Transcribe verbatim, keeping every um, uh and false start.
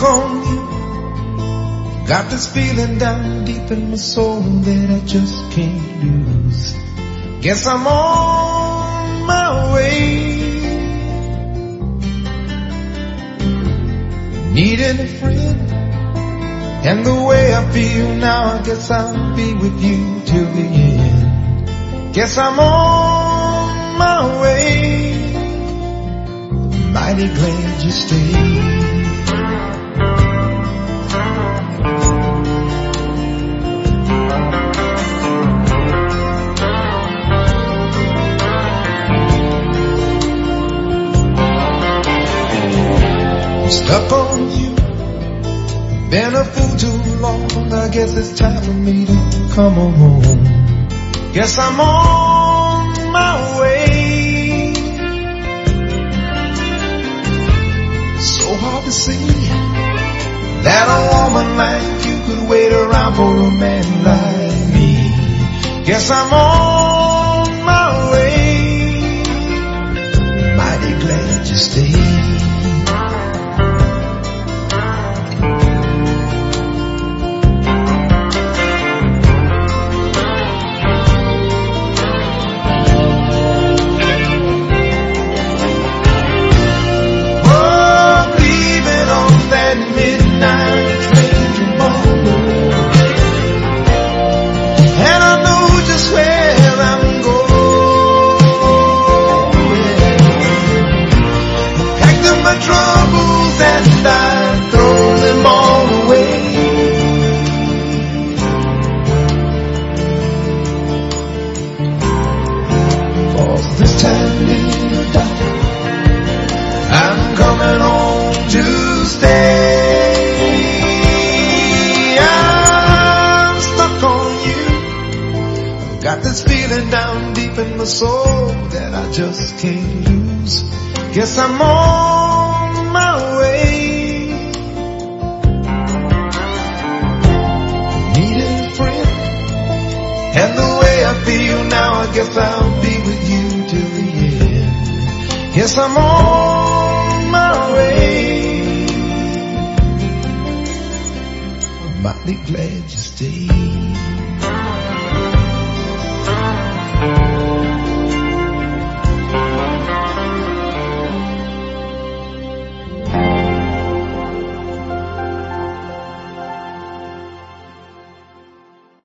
stuck on you. Got this feeling down deep in my soul that I just can't lose. Guess I'm on my way. Needing a friend, and the way I feel now, I guess I'll be with you till the end. Guess I'm on my way. Mighty glad you stayed. Stuck on you, been a fool too long. I guess it's time for me to come on home. Guess I'm on my way. So hard to see that a woman like you could wait around for a man like me. Guess I'm on my way. Mighty glad you stayed. Down deep in my soul that I just can't lose. Guess I'm on my way. Needing a friend, and the way I feel now, I guess I'll be with you till the end. Yes, I'm on my way. I'm mighty glad you stayed.